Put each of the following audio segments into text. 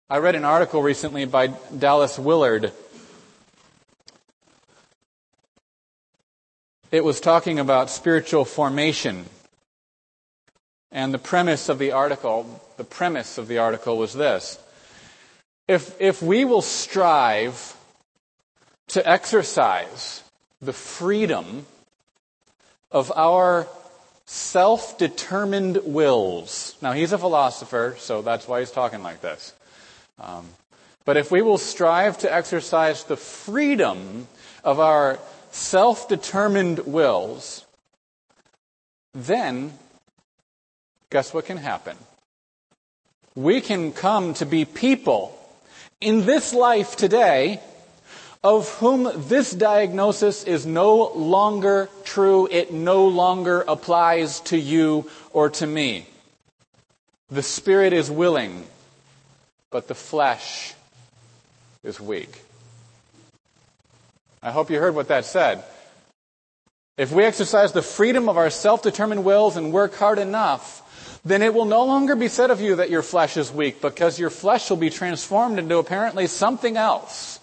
I read an article recently by Dallas Willard. It was talking about spiritual formation. And the premise of the article was this. If we will strive to exercise the freedom of our self-determined wills. Now, he's a philosopher, so that's why he's talking like this. But if we will strive to exercise the freedom of our self-determined wills, then guess what can happen? We can come to be people in this life today of whom this diagnosis is no longer true. It no longer applies to you or to me. The spirit is willing, but the flesh is weak. I hope you heard what that said. If we exercise the freedom of our self-determined wills and work hard enough, then it will no longer be said of you that your flesh is weak, because your flesh will be transformed into apparently something else.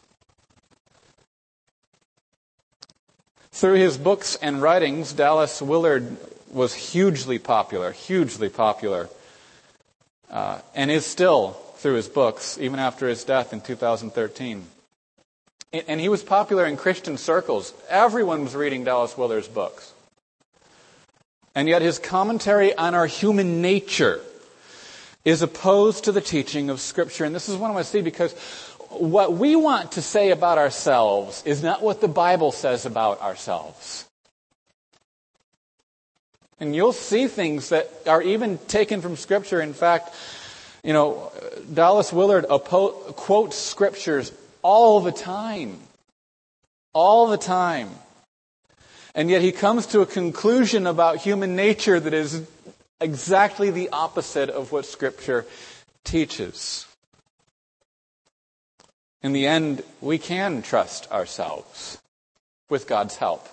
Through his books and writings, Dallas Willard was hugely popular, and is still through his books, even after his death in 2013. And he was popular in Christian circles. Everyone was reading Dallas Willard's books. And yet his commentary on our human nature is opposed to the teaching of Scripture. And this is what I want to see, because what we want to say about ourselves is not what the Bible says about ourselves. And you'll see things that are even taken from Scripture. In fact, Dallas Willard quotes Scriptures all the time. All the time. And yet he comes to a conclusion about human nature that is exactly the opposite of what Scripture teaches. In the end, we can trust ourselves with God's help.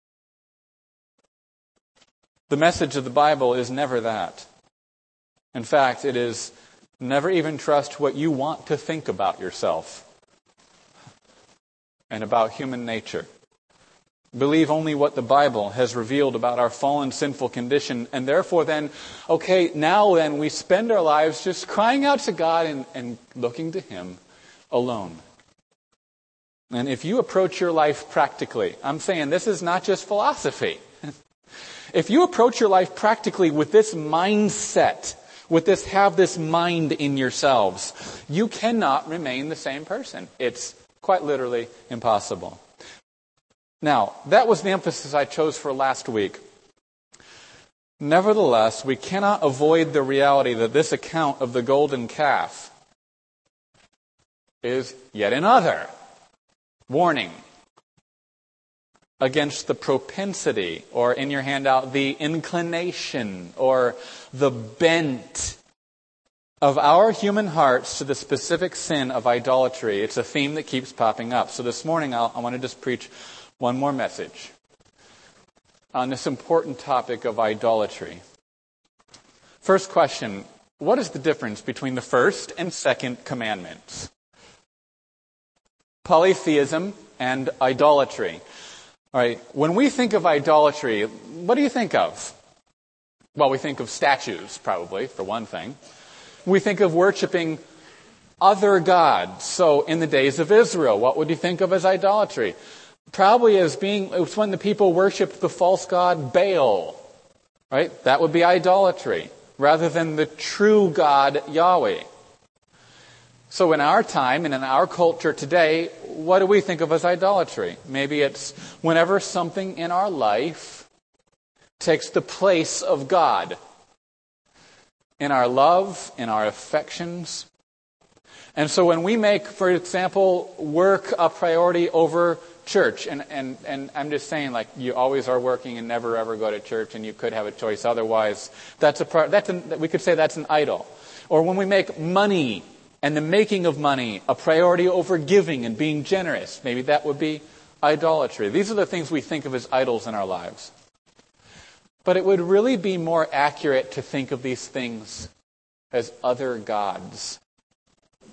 The message of the Bible is never that. In fact, it is never even trust what you want to think about yourself and about human nature. Believe only what the Bible has revealed about our fallen, sinful condition. And therefore then, now we spend our lives just crying out to God and looking to Him alone. And if you approach your life practically, I'm saying this is not just philosophy. If you approach your life practically with this mindset, have this mind in yourselves, you cannot remain the same person. It's quite literally impossible. Now, that was the emphasis I chose for last week. Nevertheless, we cannot avoid the reality that this account of the golden calf is yet another warning against the propensity, or in your handout, the inclination or the bent of our human hearts to the specific sin of idolatry. It's a theme that keeps popping up. So this morning I want to just preach one more message on this important topic of idolatry. First question, what is the difference between the first and second commandments? Polytheism and idolatry. All right, when we think of idolatry, what do you think of? Well, we think of statues, probably, for one thing. We think of worshiping other gods. So in the days of Israel, what would you think of as idolatry? Probably it's when the people worshipped the false god Baal, right? That would be idolatry, rather than the true God Yahweh. So in our time and in our culture today, what do we think of as idolatry? Maybe it's whenever something in our life takes the place of God. In our love, in our affections. And so when we make, for example, work a priority over church, and I'm just saying, like, you always are working and never ever go to church, and you could have a choice otherwise. We could say that's an idol. Or when we make money and the making of money a priority over giving and being generous, maybe that would be idolatry. These are the things we think of as idols in our lives. But it would really be more accurate to think of these things as other gods.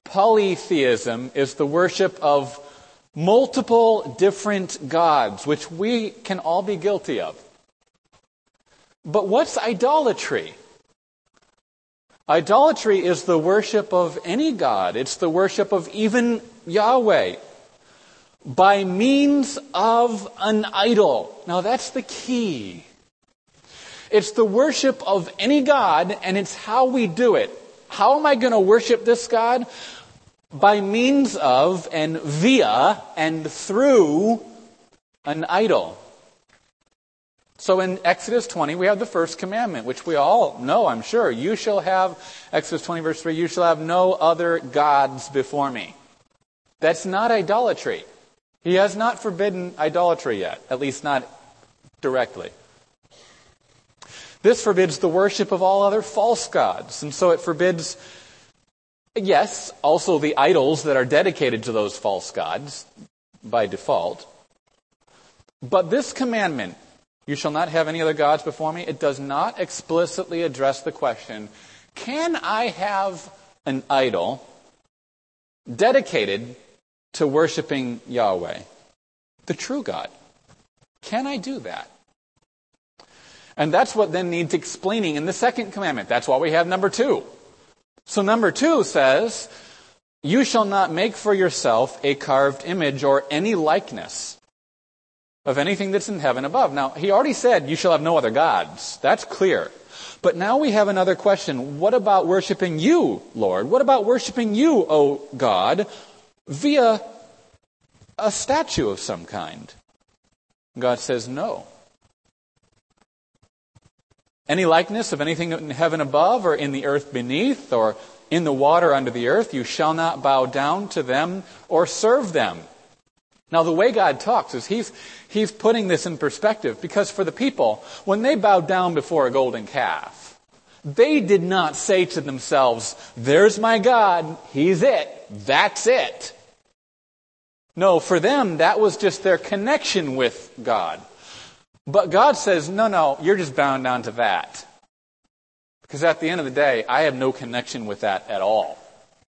Polytheism is the worship of multiple different gods, which we can all be guilty of. But what's idolatry? Idolatry is the worship of any god. It's the worship of even Yahweh by means of an idol. Now that's the key. It's the worship of any god, and it's how we do it. How am I going to worship this God? By means of and via and through an idol. So in Exodus 20, we have the first commandment, which we all know, I'm sure. You shall have, Exodus 20 verse 3, you shall have no other gods before me. That's not idolatry. He has not forbidden idolatry yet, at least not directly. This forbids the worship of all other false gods. And so it forbids, yes, also the idols that are dedicated to those false gods by default. But this commandment, you shall not have any other gods before me, it does not explicitly address the question, can I have an idol dedicated to worshiping Yahweh, the true God? Can I do that? And that's what then needs explaining in the second commandment. That's why we have number 2. So number 2 says, you shall not make for yourself a carved image or any likeness of anything that's in heaven above. Now, he already said you shall have no other gods. That's clear. But now we have another question. What about worshiping you, Lord? What about worshiping you, O God, via a statue of some kind? God says no. Any likeness of anything in heaven above or in the earth beneath or in the water under the earth, you shall not bow down to them or serve them. Now the way God talks is he's putting this in perspective, because for the people, when they bowed down before a golden calf, they did not say to themselves, there's my God, he's it, that's it. No, for them that was just their connection with God. But God says, no, you're just bound down to that. Because at the end of the day, I have no connection with that at all.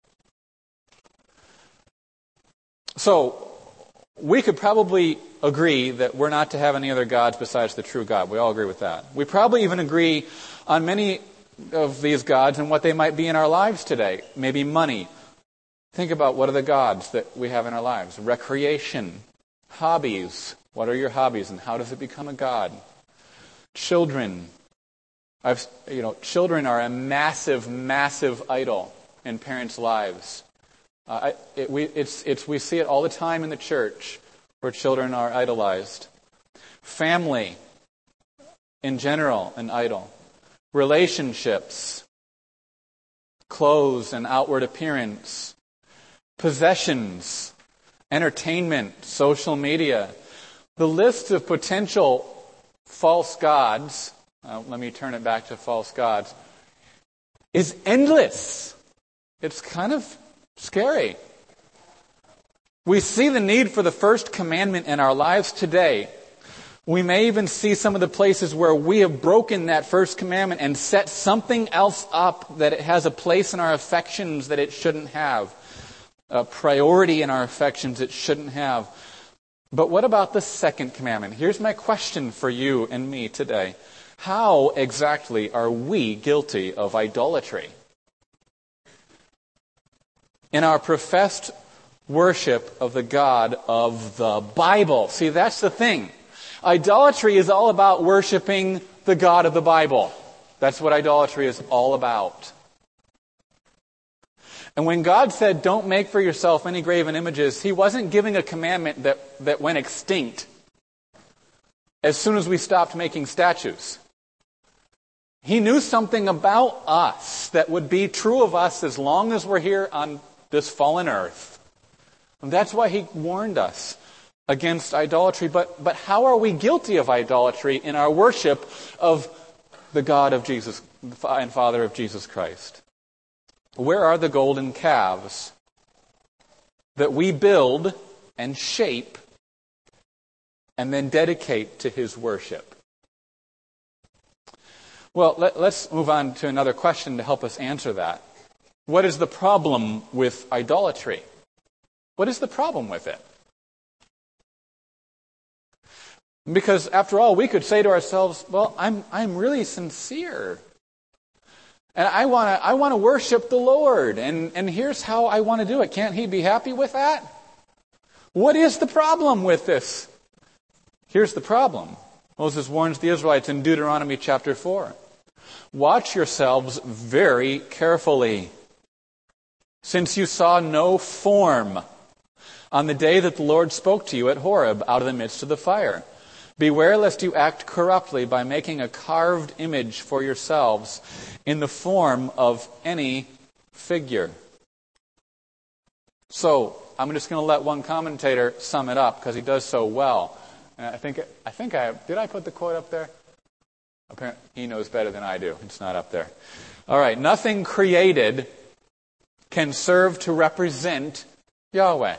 So, we could probably agree that we're not to have any other gods besides the true God. We all agree with that. We probably even agree on many of these gods and what they might be in our lives today. Maybe money. Think about what are the gods that we have in our lives. Recreation. Hobbies. What are your hobbies and how does it become a god? Children. Children are a massive, massive idol in parents' lives. We see it all the time in the church where children are idolized. Family, in general, an idol. Relationships. Clothes and outward appearance. Possessions. Entertainment. Social media. The list of potential false gods, let me turn it back to false gods, is endless. It's kind of scary. We see the need for the first commandment in our lives today. We may even see some of the places where we have broken that first commandment and set something else up that it has a place in our affections that it shouldn't have, a priority in our affections it shouldn't have. But what about the second commandment? Here's my question for you and me today. How exactly are we guilty of idolatry? In our professed worship of the God of the Bible. See, that's the thing. Idolatry is all about worshiping the God of the Bible. That's what idolatry is all about. And when God said, don't make for yourself any graven images, he wasn't giving a commandment that went extinct as soon as we stopped making statues. He knew something about us that would be true of us as long as we're here on this fallen earth. And that's why he warned us against idolatry. But how are we guilty of idolatry in our worship of the God of Jesus and Father of Jesus Christ? Where are the golden calves that we build and shape and then dedicate to his worship? Well, let's move on to another question to help us answer that. What is the problem with idolatry? What is the problem with it? Because after all, we could say to ourselves, well, I'm really sincere. And I want to worship the Lord. And here's how I want to do it. Can't He be happy with that? What is the problem with this? Here's the problem. Moses warns the Israelites in Deuteronomy chapter 4. Watch yourselves very carefully, since you saw no form on the day that the Lord spoke to you at Horeb out of the midst of the fire. Beware lest you act corruptly by making a carved image for yourselves in the form of any figure. So, I'm just going to let one commentator sum it up because he does so well. And did I put the quote up there? Apparently, he knows better than I do. It's not up there. All right. Nothing created can serve to represent Yahweh.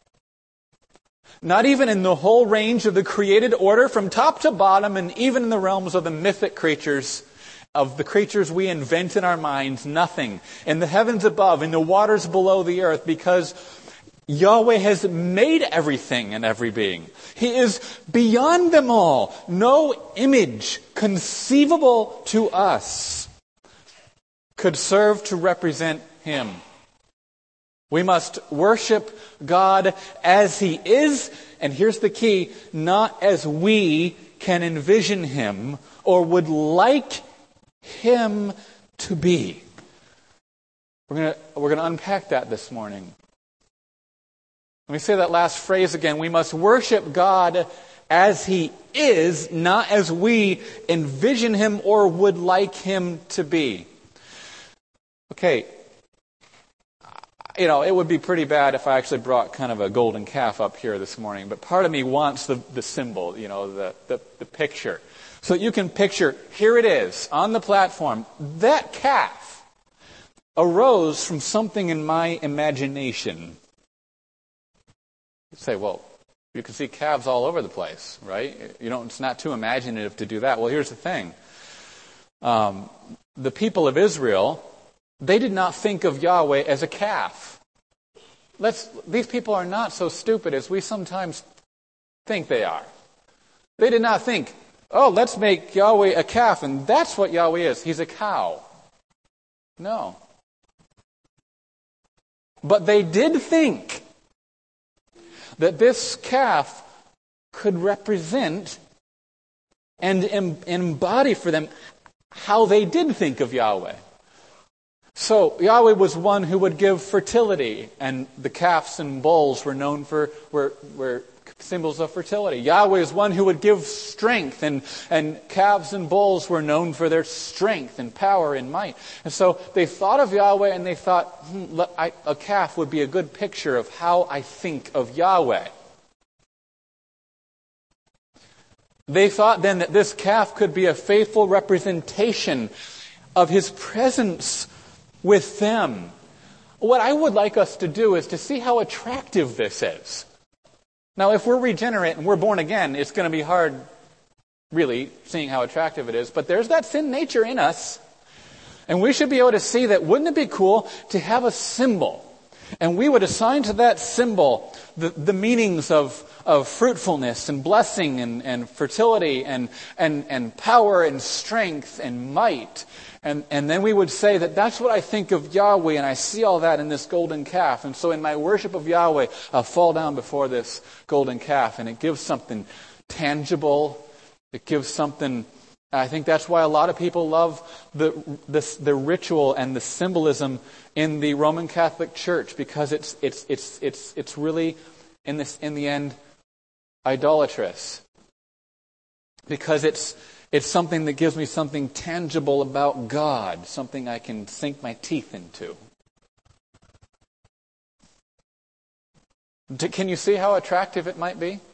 Not even in the whole range of the created order from top to bottom, and even in the realms of the mythic creatures, of the creatures we invent in our minds, nothing. In the heavens above, in the waters below the earth, because Yahweh has made everything and every being. He is beyond them all. No image conceivable to us could serve to represent Him. We must worship God as He is, and here's the key, not as we can envision Him or would like Him to be. We're going to unpack that this morning. Let me say that last phrase again. We must worship God as He is, not as we envision Him or would like Him to be. Okay. It would be pretty bad if I actually brought kind of a golden calf up here this morning, but part of me wants the symbol, the picture. So that you can picture, here it is, on the platform. That calf arose from something in my imagination. You say, well, you can see calves all over the place, right? It's not too imaginative to do that. Well, here's the thing. The people of Israel, they did not think of Yahweh as a calf. These people are not so stupid as we sometimes think they are. They did not think, let's make Yahweh a calf, and that's what Yahweh is. He's a cow. No. But they did think that this calf could represent and embody for them how they did think of Yahweh. So Yahweh was one who would give fertility, and the calves and bulls were known were symbols of fertility. Yahweh is one who would give strength, and calves and bulls were known for their strength and power and might. And so they thought of Yahweh, and they thought, a calf would be a good picture of how I think of Yahweh. They thought then that this calf could be a faithful representation of His presence with them. What I would like us to do is to see how attractive this is. Now, if we're regenerate and we're born again, it's going to be hard, really, seeing how attractive it is. But there's that sin nature in us. And we should be able to see that, wouldn't it be cool to have a symbol? And we would assign to that symbol the meanings of fruitfulness and blessing and fertility and power and strength and might. And then we would say that that's what I think of Yahweh, and I see all that in this golden calf. And so in my worship of Yahweh, I'll fall down before this golden calf, and it gives something tangible. It gives something. I think that's why a lot of people love the ritual and the symbolism in the Roman Catholic Church, because it's really in the end idolatrous, because it's something that gives me something tangible about God, something I can sink my teeth into. Can you see how attractive it might be?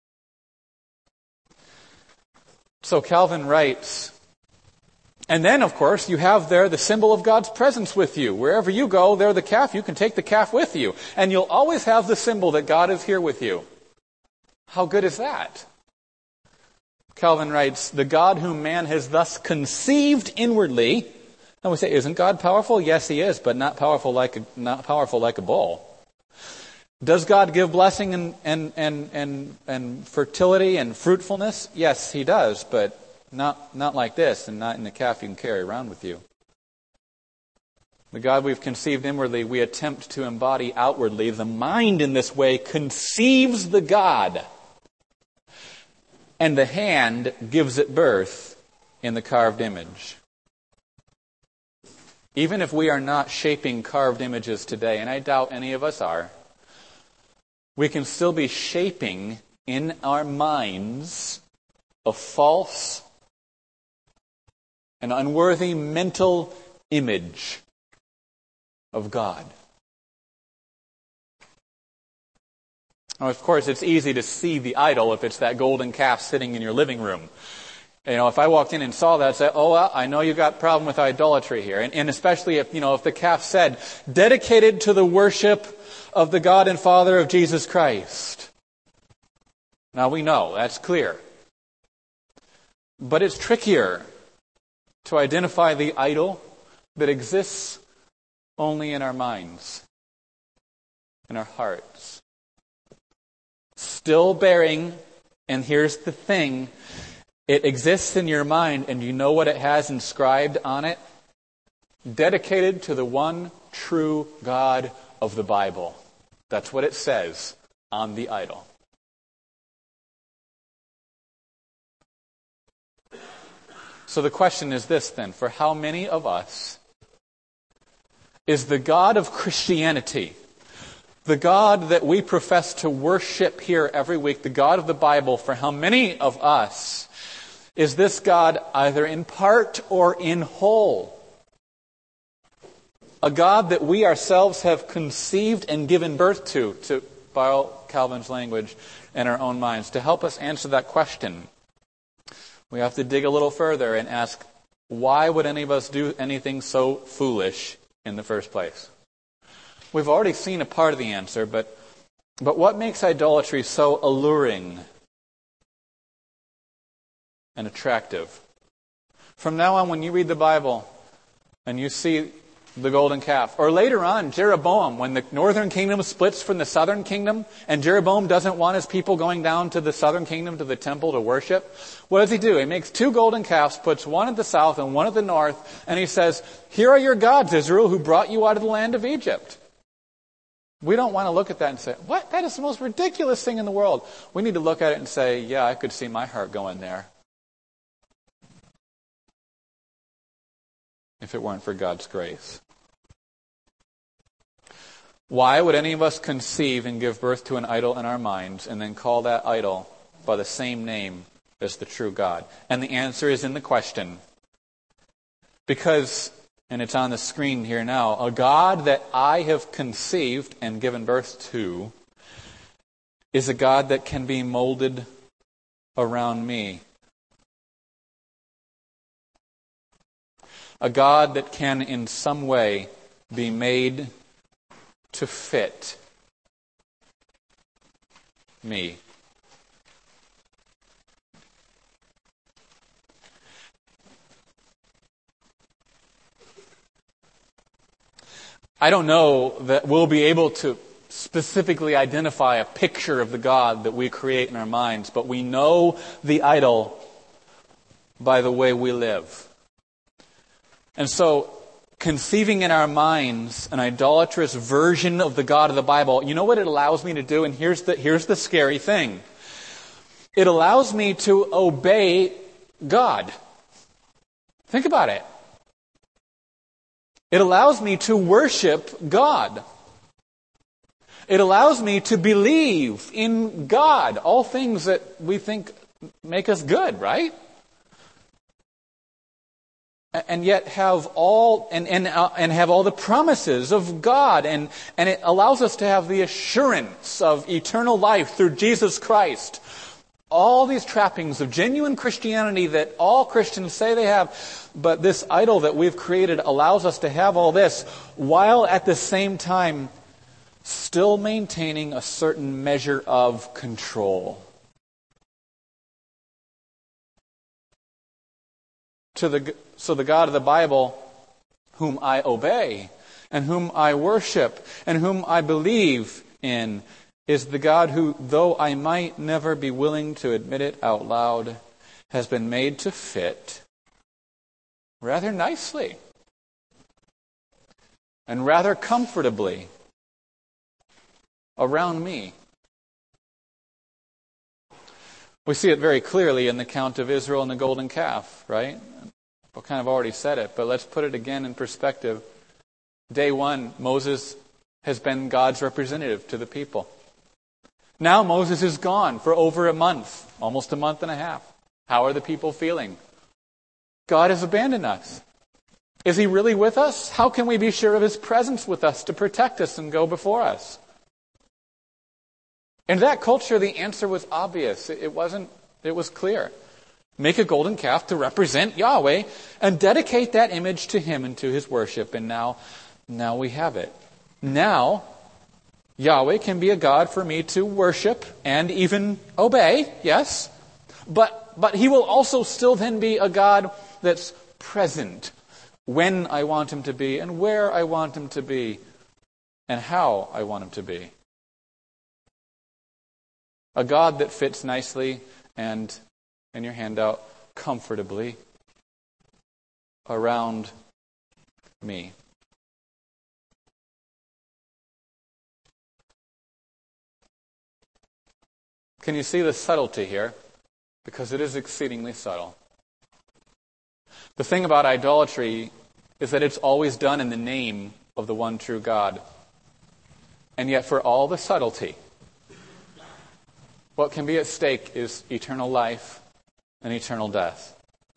So Calvin writes, and then, of course, you have there the symbol of God's presence with you. Wherever you go, there the calf, you can take the calf with you. And you'll always have the symbol that God is here with you. How good is that? Calvin writes, the God whom man has thus conceived inwardly And we say, isn't God powerful? Yes, He is, but not powerful like a bull. Does God give blessing and fertility and fruitfulness? Yes, He does, but not like this, and not in the calf you can carry around with you. The God we've conceived inwardly, we attempt to embody outwardly. The mind in this way conceives the God, and the hand gives it birth in the carved image. Even if we are not shaping carved images today, and I doubt any of us are, we can still be shaping in our minds a false and unworthy mental image of God. Now, of course, it's easy to see the idol if it's that golden calf sitting in your living room. If I walked in and saw that, I'd say, oh, well, I know you've got a problem with idolatry here. And especially if the calf said, dedicated to the worship of the God and Father of Jesus Christ. Now we know, that's clear. But it's trickier to identify the idol that exists only in our minds, in our hearts. Still bearing, and here's the thing, it exists in your mind, and you know what it has inscribed on it? Dedicated to the one true God of the Bible. That's what it says on the idol. So the question is this then, for how many of us is the God of Christianity, the God that we profess to worship here every week, the God of the Bible, for how many of us is this God either in part or in whole? A God that we ourselves have conceived and given birth to borrow Calvin's language, in our own minds. To help us answer that question, we have to dig a little further and ask, why would any of us do anything so foolish in the first place? We've already seen a part of the answer, but what makes idolatry so alluring and attractive? From now on, when you read the Bible and you see the golden calf, or later on, Jeroboam, when the northern kingdom splits from the southern kingdom, and Jeroboam doesn't want his people going down to the southern kingdom, to the temple to worship, what does he do? He makes 2 golden calves, puts one at the south and one at the north, and he says, here are your gods, Israel, who brought you out of the land of Egypt. We don't want to look at that and say, what? That is the most ridiculous thing in the world. We need to look at it and say, yeah, I could see my heart going there if it weren't for God's grace. Why would any of us conceive and give birth to an idol in our minds and then call that idol by the same name as the true God? And the answer is in the question. Because, and it's on the screen here now, a God that I have conceived and given birth to is a God that can be molded around me. A God that can in some way be made to fit me. I don't know that we'll be able to specifically identify a picture of the God that we create in our minds, but we know the idol by the way we live. And so, conceiving in our minds an idolatrous version of the God of the Bible, you know what it allows me to do? And here's the scary thing. It allows me to obey God. Think about it. It allows me to worship God. It allows me to believe in God. All things that we think make us good, right? And yet have all and have all the promises of God, and it allows us to have the assurance of eternal life through Jesus Christ. All these trappings of genuine Christianity that all Christians say they have, but this idol that we've created allows us to have all this while at the same time still maintaining a certain measure of control. So the God of the Bible whom I obey, and whom I worship, and whom I believe in, is the God who, though I might never be willing to admit it out loud, has been made to fit rather nicely and rather comfortably around me. We see it very clearly in the account of Israel and the golden calf, right? I kind of already said it, but let's put it again in perspective. Day one, Moses has been God's representative to the people. Now Moses is gone for over a month, almost a month and a half. How are the people feeling? God has abandoned us. Is he really with us? How can we be sure of his presence with us to protect us and go before us? In that culture, the answer was obvious. It was clear. Make a golden calf to represent Yahweh and dedicate that image to him and to his worship. And now we have it. Now, Yahweh can be a God for me to worship and even obey, yes. But he will also still then be a God that's present when I want him to be and where I want him to be and how I want him to be. A God that fits nicely and, in your handout, comfortably around me. Can you see the subtlety here? Because it is exceedingly subtle. The thing about idolatry is that it's always done in the name of the one true God. And yet for all the subtlety, what can be at stake is eternal life and eternal death.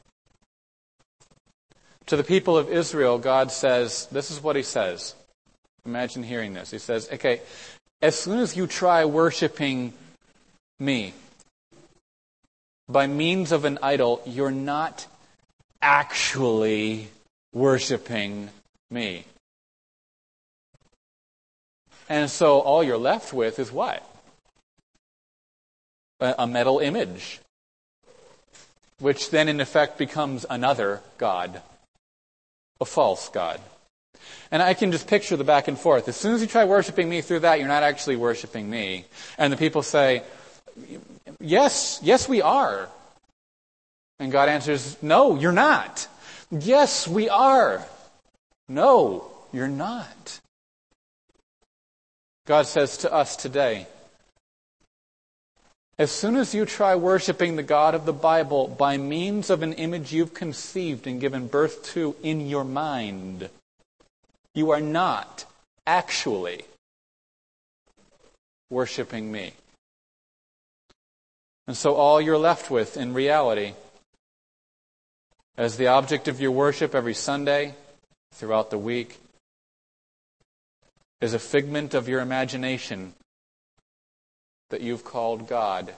To the people of Israel, God says, this is what he says. Imagine hearing this. He says, okay, as soon as you try worshiping me by means of an idol, you're not actually worshiping me. And so all you're left with is what? A metal image, which then in effect becomes another God, a false God. And I can just picture the back and forth. As soon as you try worshiping me through that, you're not actually worshiping me. And the people say, yes, we are. And God answers, no, you're not. Yes, we are. No, you're not. God says to us today, as soon as you try worshiping the God of the Bible by means of an image you've conceived and given birth to in your mind, you are not actually worshiping me. And so all you're left with in reality as the object of your worship every Sunday throughout the week is a figment of your imagination that you've called God,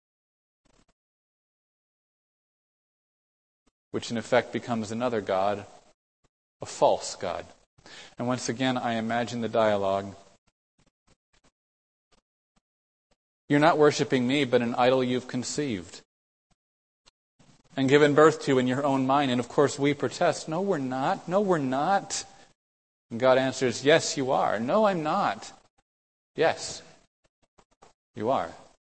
which in effect becomes another God, a false God. And once again, I imagine the dialogue. You're not worshiping me, but an idol you've conceived and given birth to in your own mind. And of course we protest, no, we're not. No, we're not. And God answers, yes, you are. No, I'm not. Yes, you are.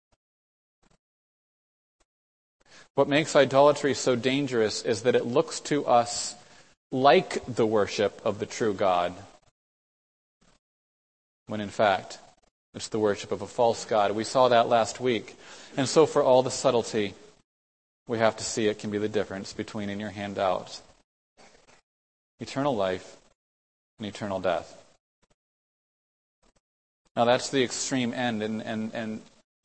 What makes idolatry so dangerous is that it looks to us like the worship of the true God, when in fact it's the worship of a false God. We saw that last week. And so for all the subtlety, we have to see it can be the difference between, in your handout, eternal life and eternal death. Now that's the extreme end, and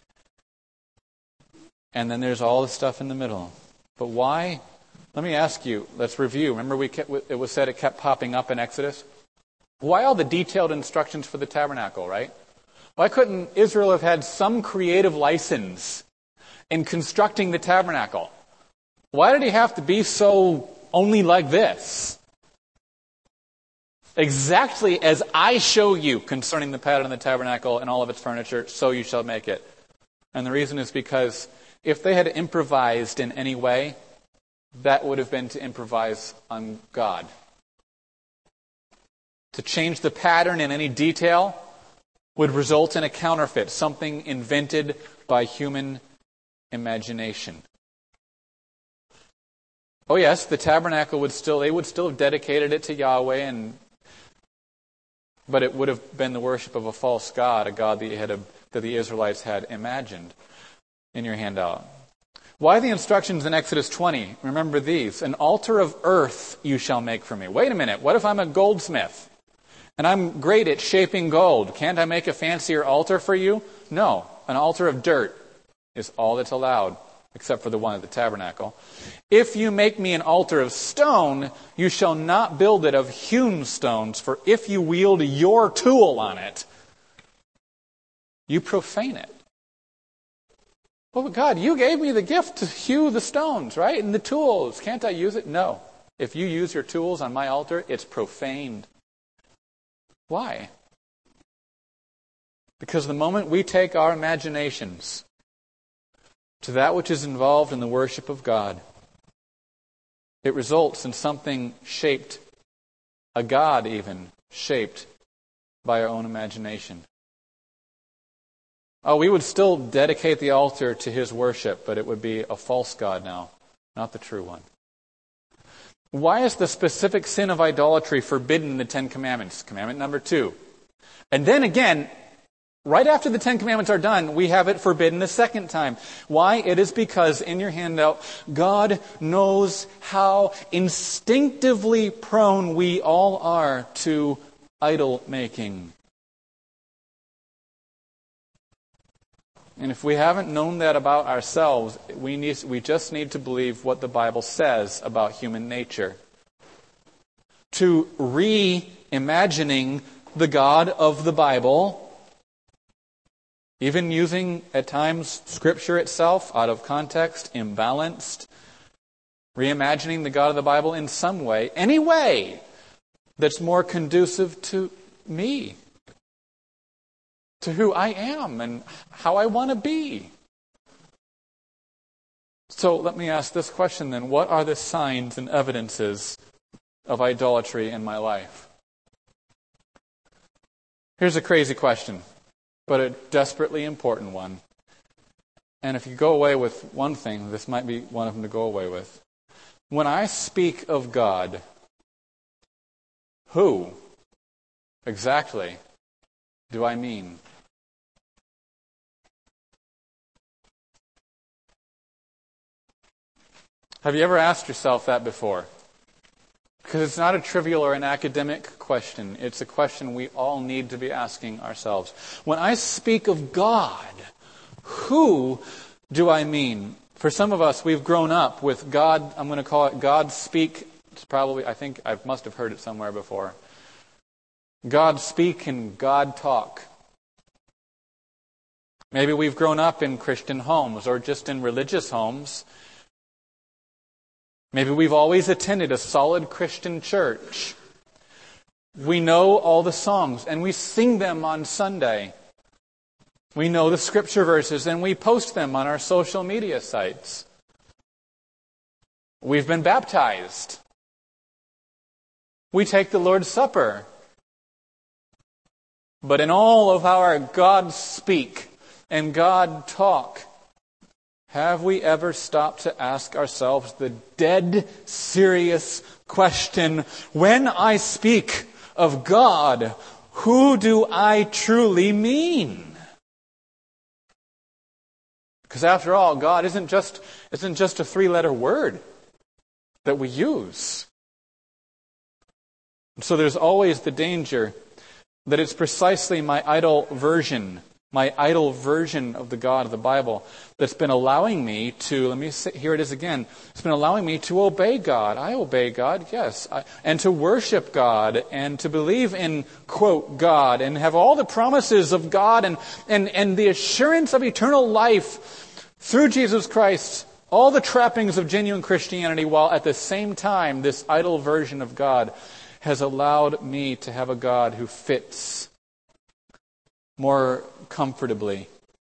then there's all the stuff in the middle. But why? Let me ask you, let's review. Remember it was said it kept popping up in Exodus? Why all the detailed instructions for the tabernacle, right? Why couldn't Israel have had some creative license in constructing the tabernacle? Why did he have to be so only like this? Exactly as I show you concerning the pattern of the tabernacle and all of its furniture, so you shall make it. And the reason is because if they had improvised in any way, that would have been to improvise on God. to change the pattern in any detail would result in a counterfeit, something invented by human imagination. Oh yes, the tabernacle they would still have dedicated it to Yahweh, but it would have been the worship of a false god, a god that the Israelites had imagined. In your handout. Why the instructions in Exodus 20? Remember these. An altar of earth you shall make for me. Wait a minute. What if I'm a goldsmith? And I'm great at shaping gold. Can't I make a fancier altar for you? No. An altar of dirt is all that's allowed, except for the one at the tabernacle. If you make me an altar of stone, you shall not build it of hewn stones, for if you wield your tool on it, you profane it. Well, God, you gave me the gift to hew the stones, right? And the tools. Can't I use it? No. If you use your tools on my altar, it's profaned. Why? Because the moment we take our imaginations to that which is involved in the worship of God, it results in something shaped, a God even, shaped by our own imagination. Oh, we would still dedicate the altar to his worship, but it would be a false god now, not the true one. Why is the specific sin of idolatry forbidden in the Ten Commandments? Commandment number 2. And then again, right after the Ten Commandments are done, we have it forbidden a second time. Why? It is because, in your handout, God knows how instinctively prone we all are to idol making. And if we haven't known that about ourselves, we just need to believe what the Bible says about human nature. To reimagining the God of the Bible, even using at times Scripture itself out of context, imbalanced, reimagining the God of the Bible in some way, any way that's more conducive to me, to who I am and how I want to be. So let me ask this question then. What are the signs and evidences of idolatry in my life? Here's a crazy question, but a desperately important one. And if you go away with one thing, this might be one of them to go away with. When I speak of God, who exactly do I mean? Have you ever asked yourself that before? Because it's not a trivial or an academic question. It's a question we all need to be asking ourselves. When I speak of God, who do I mean? For some of us, we've grown up with God, I'm going to call it God speak. It's probably, I think I must have heard it somewhere before. God speak and God talk. Maybe we've grown up in Christian homes or just in religious homes. Maybe we've always attended a solid Christian church. We know all the songs and we sing them on Sunday. We know the scripture verses and we post them on our social media sites. We've been baptized. We take the Lord's Supper. But in all of our God speak and God talk, have we ever stopped to ask ourselves the dead serious question, when I speak of God, who do I truly mean? Because after all, God isn't just a 3-letter word that we use. And so there's always the danger that it's precisely my idol version of the God of the Bible that's been allowing me to, here it is again, it's been allowing me to obey God. I obey God, yes. And to worship God and to believe in, quote, God and have all the promises of God and the assurance of eternal life through Jesus Christ, all the trappings of genuine Christianity, while at the same time this idol version of God has allowed me to have a God who fits more comfortably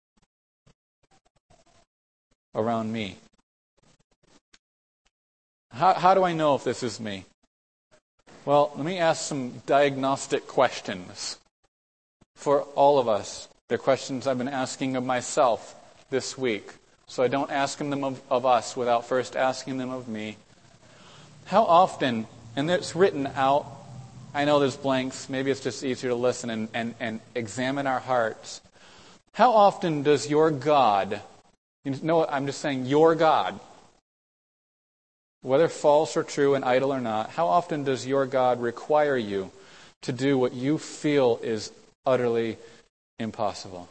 around me. How do I know if this is me? Well, let me ask some diagnostic questions for all of us. They're questions I've been asking of myself this week, so I don't ask them of us without first asking them of me. How often, and it's written out, I know there's blanks, maybe it's just easier to listen and examine our hearts. How often does your God, I'm just saying your God, whether false or true and idol or not, how often does your God require you to do what you feel is utterly impossible?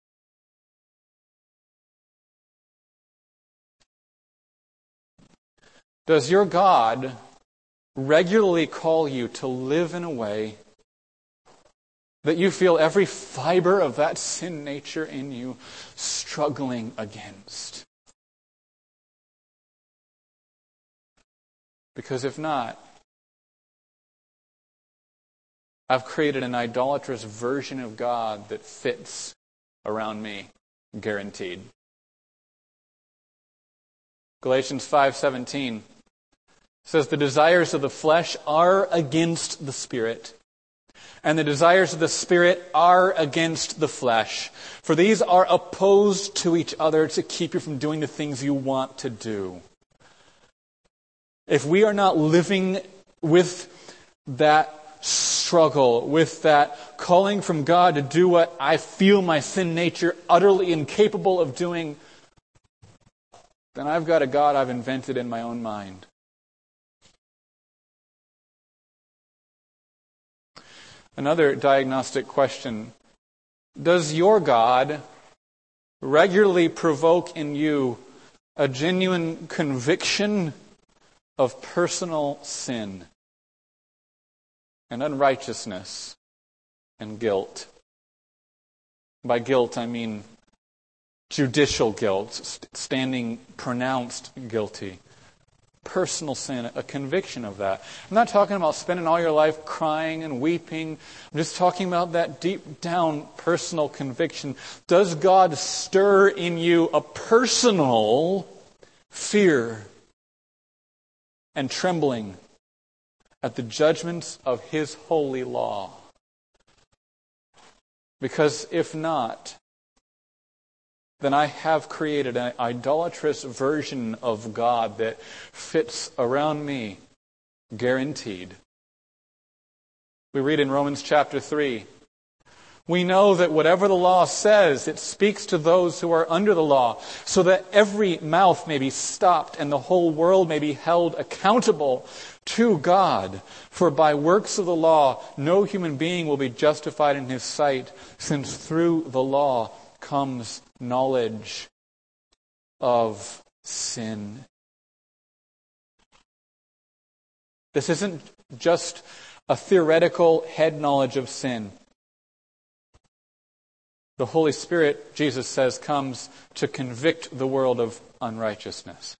Does your God regularly call you to live in a way that you feel every fiber of that sin nature in you struggling against? Because if not, I've created an idolatrous version of God that fits around me, guaranteed. Galatians 5:17 says, the desires of the flesh are against the Spirit, and the desires of the Spirit are against the flesh. For these are opposed to each other to keep you from doing the things you want to do. If we are not living with that struggle, with that calling from God to do what I feel my sin nature utterly incapable of doing, then I've got a God I've invented in my own mind. Another diagnostic question. Does your God regularly provoke in you a genuine conviction of personal sin and unrighteousness and guilt? By guilt, I mean judicial guilt, standing pronounced guilty. Personal sin, a conviction of that. I'm not talking about spending all your life crying and weeping. I'm just talking about that deep down personal conviction. Does God stir in you a personal fear and trembling at the judgments of His holy law? Because if not, then I have created an idolatrous version of God that fits around me, guaranteed. We read in Romans chapter 3, we know that whatever the law says, it speaks to those who are under the law, so that every mouth may be stopped and the whole world may be held accountable to God. For by works of the law, no human being will be justified in His sight, since through the law comes knowledge of sin. This isn't just a theoretical head knowledge of sin. The Holy Spirit, Jesus says, comes to convict the world of unrighteousness.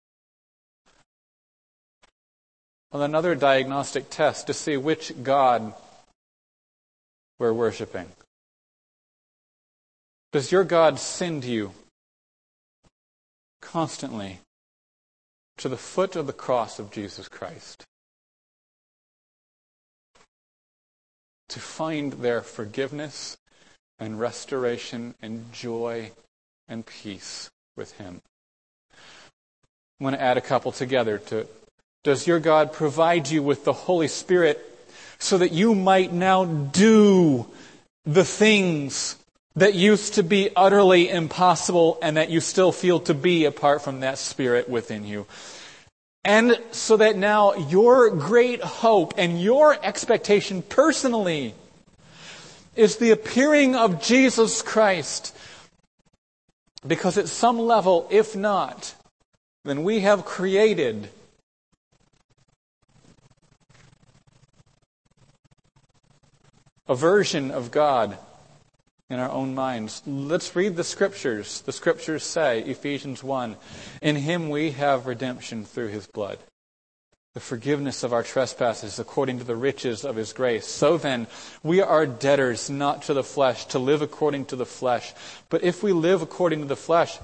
Well, another diagnostic test to see which God we're worshiping. Does your God send you constantly to the foot of the cross of Jesus Christ to find their forgiveness and restoration and joy and peace with Him? I'm going to add a couple together. Does your God provide you with the Holy Spirit so that you might now do the things that used to be utterly impossible and that you still feel to be apart from that Spirit within you? And so that now your great hope and your expectation personally is the appearing of Jesus Christ. Because at some level, if not, then we have created a version of God in our own minds. Let's read the Scriptures. The Scriptures say, Ephesians 1, in Him we have redemption through His blood, the forgiveness of our trespasses according to the riches of His grace. So then, we are debtors not to the flesh, to live according to the flesh. But if we live according to the flesh,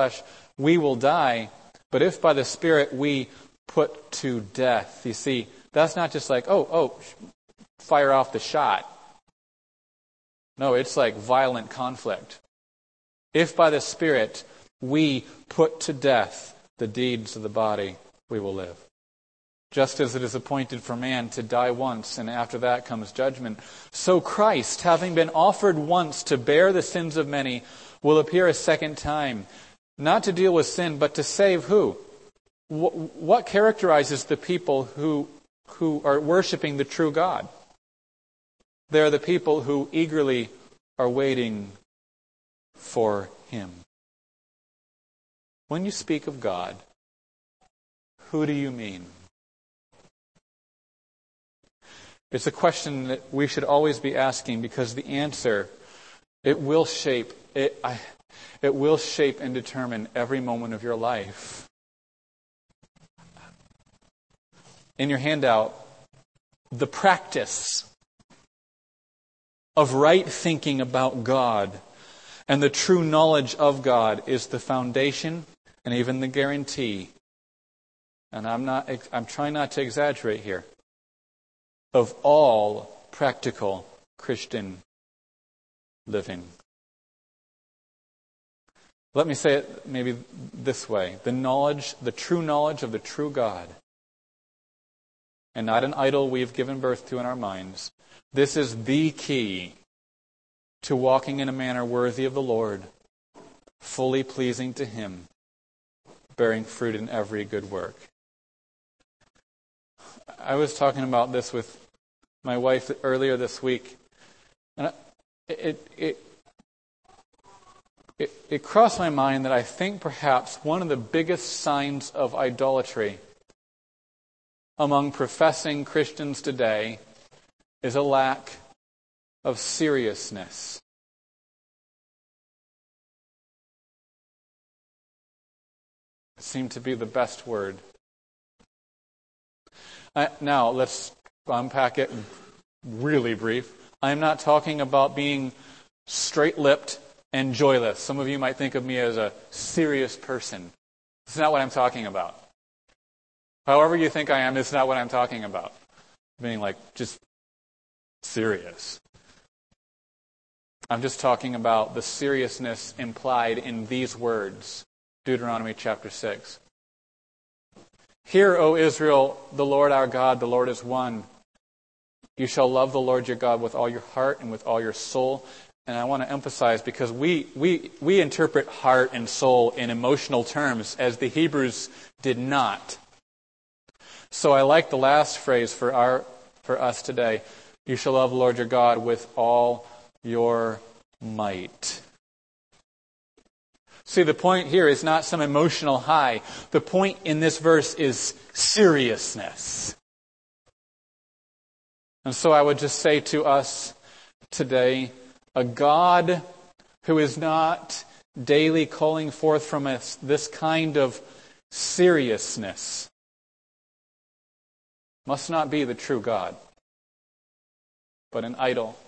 we will die. But if by the Spirit we put to death. You see, That's not just like, fire off the shot. No, it's like violent conflict. If by the Spirit we put to death the deeds of the body, we will live. Just as it is appointed for man to die once, and after that comes judgment, so Christ, having been offered once to bear the sins of many, will appear a second time, not to deal with sin, but to save who? What characterizes the people who are worshiping the true God? They're the people who eagerly are waiting for Him. When you speak of God, who do you mean? It's a question that we should always be asking, because the answer, it will shape and determine every moment of your life. In your handout, the practice of right thinking about God and the true knowledge of God is the foundation and even the guarantee, and I'm trying not to exaggerate here, of all practical Christian living. Let me say it maybe this way. The true knowledge of the true God, and not an idol we've given birth to in our minds. This is the key to walking in a manner worthy of the Lord, fully pleasing to Him, bearing fruit in every good work. I was talking about this with my wife earlier this week, and it crossed my mind that I think perhaps one of the biggest signs of idolatry among professing Christians today is a lack of seriousness. It seemed to be the best word. Now, let's unpack it really brief. I'm not talking about being straight-lipped and joyless. Some of you might think of me as a serious person. It's not what I'm talking about. However you think I am, it's not what I'm talking about. Being like just serious. I'm just talking about the seriousness implied in these words. Deuteronomy chapter 6. Hear, O Israel, the Lord our God, the Lord is one. You shall love the Lord your God with all your heart and with all your soul. And I want to emphasize, because we interpret heart and soul in emotional terms, as the Hebrews did not. So I like the last phrase for us today. You shall love the Lord your God with all your might. See, the point here is not some emotional high. The point in this verse is seriousness. And so I would just say to us today, a God who is not daily calling forth from us this kind of seriousness must not be the true God, but an idol.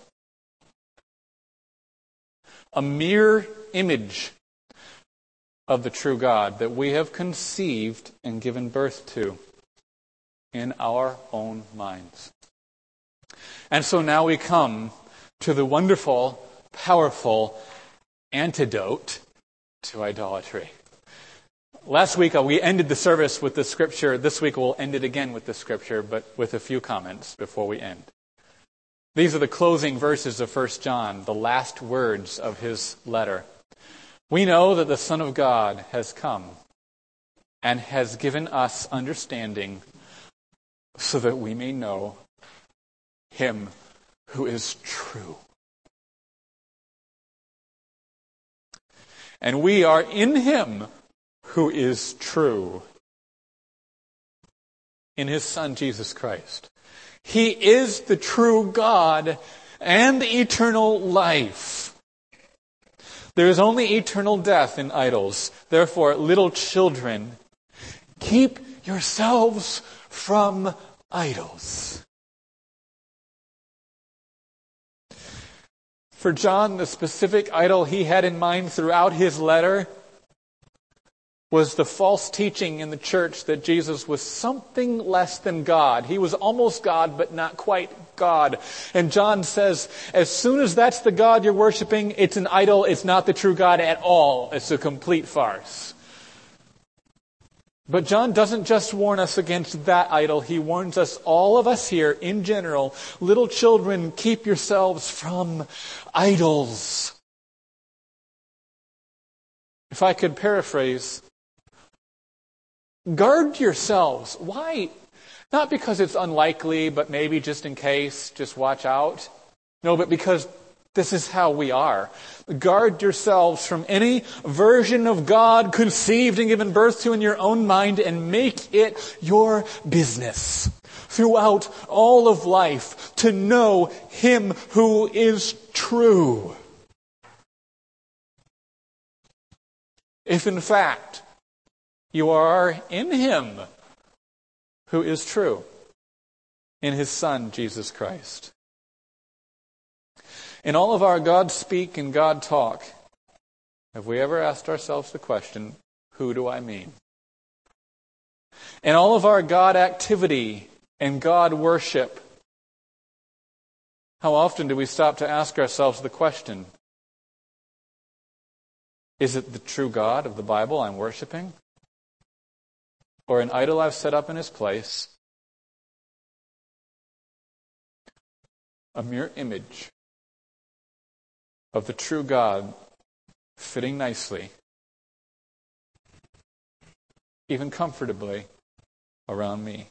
A mere image of the true God that we have conceived and given birth to in our own minds. And so now we come to the wonderful, powerful antidote to idolatry. Last week we ended the service with the scripture. This week we'll end it again with the scripture, but with a few comments before we end. These are the closing verses of 1 John, the last words of his letter. We know that the Son of God has come and has given us understanding so that we may know Him who is true. And we are in Him who is true, in His Son, Jesus Christ. He is the true God and eternal life. There is only eternal death in idols. Therefore, little children, keep yourselves from idols. For John, the specific idol he had in mind throughout his letter was the false teaching in the church that Jesus was something less than God. He was almost God, but not quite God. And John says, as soon as that's the God you're worshiping, it's an idol. It's not the true God at all. It's a complete farce. But John doesn't just warn us against that idol. He warns us, all of us here in general, little children, keep yourselves from idols. If I could paraphrase, guard yourselves. Why? Not because it's unlikely, but maybe just in case, just watch out. No, but because this is how we are. Guard yourselves from any version of God conceived and given birth to in your own mind, and make it your business throughout all of life to know Him who is true. If in fact you are in Him who is true, in His Son, Jesus Christ. In all of our God speak and God talk, have we ever asked ourselves the question, who do I mean? In all of our God activity and God worship, how often do we stop to ask ourselves the question, is it the true God of the Bible I'm worshiping? Or an idol I've set up in His place? A mere image of the true God fitting nicely, even comfortably, around me.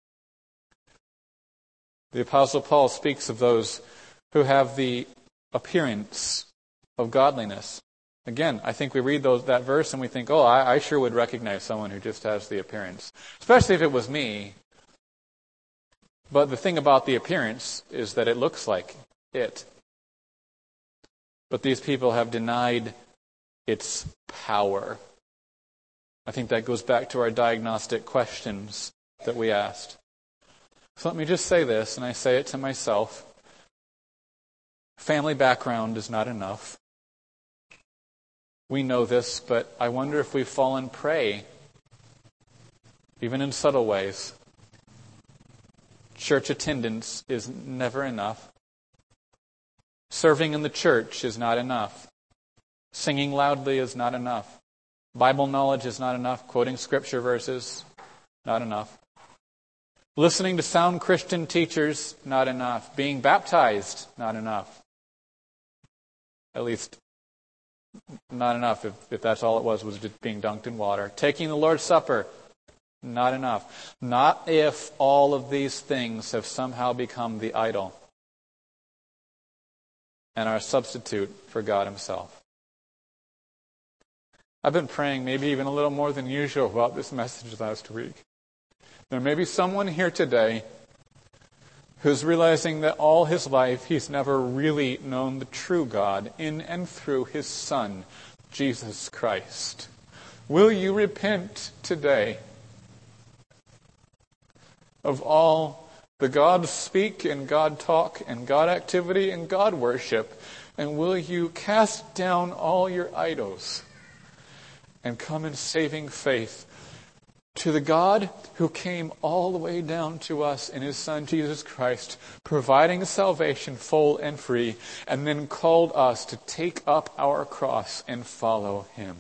The Apostle Paul speaks of those who have the appearance of godliness. Again, I think we read that verse and we think, oh, I sure would recognize someone who just has the appearance, especially if it was me. But the thing about the appearance is that it looks like it. But these people have denied its power. I think that goes back to our diagnostic questions that we asked. So let me just say this, and I say it to myself. Family background is not enough. We know this, but I wonder if we've fallen prey, even in subtle ways. Church attendance is never enough. Serving in the church is not enough. Singing loudly is not enough. Bible knowledge is not enough. Quoting scripture verses, not enough. Listening to sound Christian teachers, not enough. Being baptized, not enough. At least, not enough if that's all it was just being dunked in water. Taking the Lord's Supper, not enough. Not if all of these things have somehow become the idol and our substitute for God Himself. I've been praying maybe even a little more than usual about this message last week. There may be someone here today who's realizing that all his life he's never really known the true God in and through His Son, Jesus Christ. Will you repent today of all the God speak and God talk and God activity and God worship, and will you cast down all your idols and come in saving faith to the God who came all the way down to us in His Son Jesus Christ, providing salvation full and free, and then called us to take up our cross and follow Him.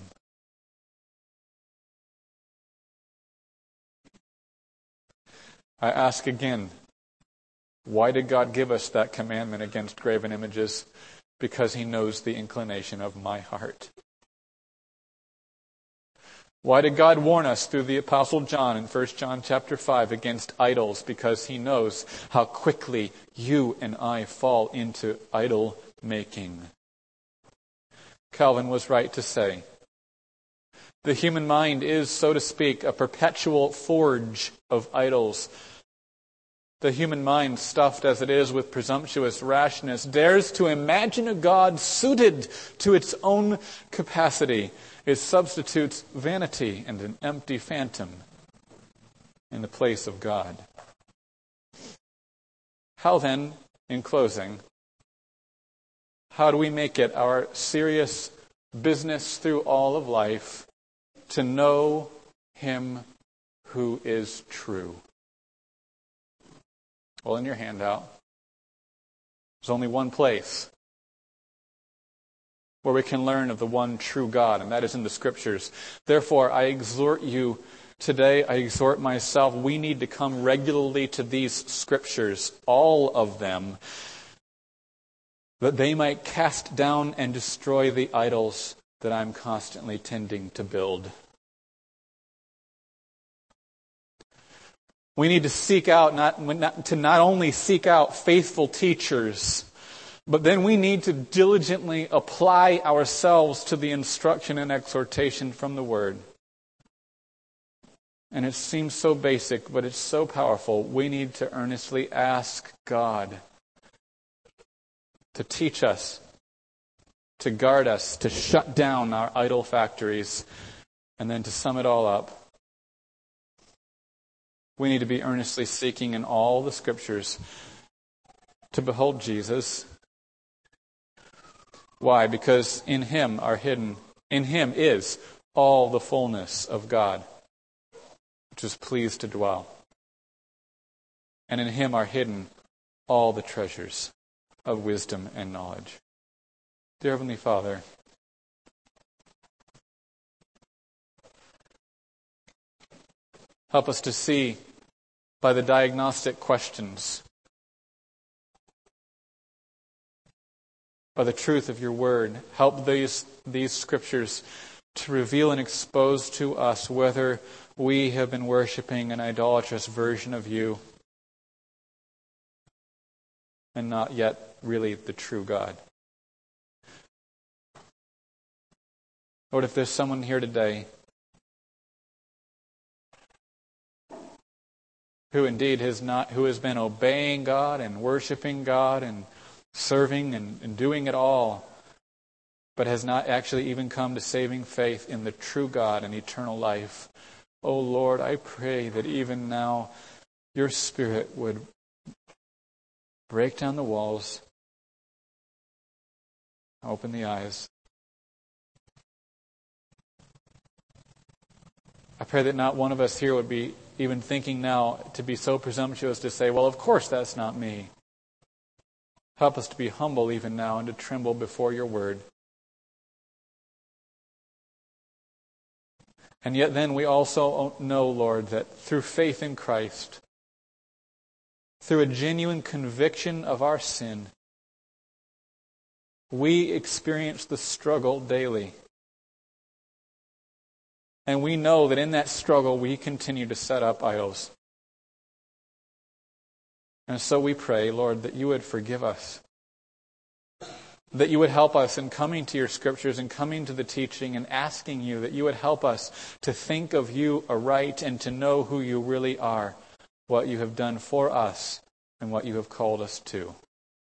I ask again, why did God give us that commandment against graven images? Because He knows the inclination of my heart. Why did God warn us through the Apostle John in 1 John chapter 5 against idols? Because He knows how quickly you and I fall into idol making. Calvin was right to say, the human mind is, so to speak, a perpetual forge of idols. The human mind, stuffed as it is with presumptuous rashness, dares to imagine a God suited to its own capacity. It substitutes vanity and an empty phantom in the place of God. How then, in closing, how do we make it our serious business through all of life to know Him who is true. Well, in your handout, there's only one place where we can learn of the one true God, and that is in the Scriptures. Therefore, I exhort you today, I exhort myself, we need to come regularly to these Scriptures, all of them, that they might cast down and destroy the idols that I'm constantly tending to build. We need to seek out, not only seek out faithful teachers, but then we need to diligently apply ourselves to the instruction and exhortation from the Word. And it seems so basic, but it's so powerful. We need to earnestly ask God to teach us, to guard us, to shut down our idol factories, and then to sum it all up, we need to be earnestly seeking in all the Scriptures to behold Jesus. Why? Because in Him is all the fullness of God, which is pleased to dwell. And in Him are hidden all the treasures of wisdom and knowledge. Dear Heavenly Father, help us to see by the diagnostic questions, by the truth of your word. Help these Scriptures to reveal and expose to us whether we have been worshiping an idolatrous version of you and not yet really the true God. Lord, if there's someone here today who indeed who has been obeying God and worshiping God and serving and doing it all, but has not actually even come to saving faith in the true God and eternal life, oh Lord, I pray that even now your Spirit would break down the walls, open the eyes. I pray that not one of us here would be even thinking now to be so presumptuous to say, well, of course that's not me. Help us to be humble even now and to tremble before your word. And yet then we also know, Lord, that through faith in Christ, through a genuine conviction of our sin, we experience the struggle daily. And we know that in that struggle we continue to set up idols. And so we pray, Lord, that you would forgive us. That you would help us in coming to your Scriptures and coming to the teaching and asking you that you would help us to think of you aright and to know who you really are, what you have done for us and what you have called us to.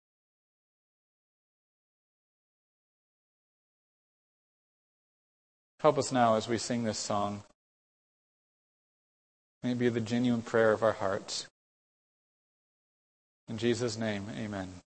Help us now as we sing this song. May it be the genuine prayer of our hearts. In Jesus' name, amen.